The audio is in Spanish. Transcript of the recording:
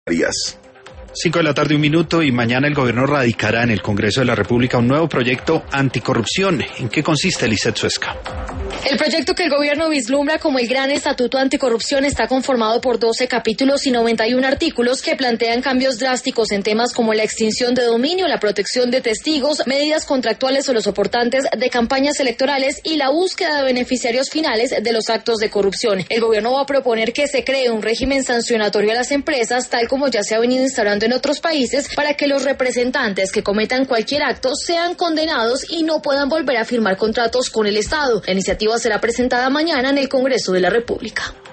5 de la tarde, 1 minuto, y mañana el gobierno radicará en el Congreso de la República un nuevo proyecto anticorrupción. ¿En qué consiste, Lizeth Suezca? El proyecto que el gobierno vislumbra como el Gran Estatuto Anticorrupción está conformado por 12 capítulos y 91 artículos que plantean cambios drásticos en temas como la extinción de dominio, la protección de testigos, medidas contractuales o los soportantes de campañas electorales y la búsqueda de beneficiarios finales de los actos de corrupción. El gobierno va a proponer que se cree un régimen sancionatorio a las empresas, tal como ya se ha venido instaurando en otros países, para que los representantes que cometan cualquier acto sean condenados y no puedan volver a firmar contratos con el Estado. La iniciativa será presentada mañana en el Congreso de la República.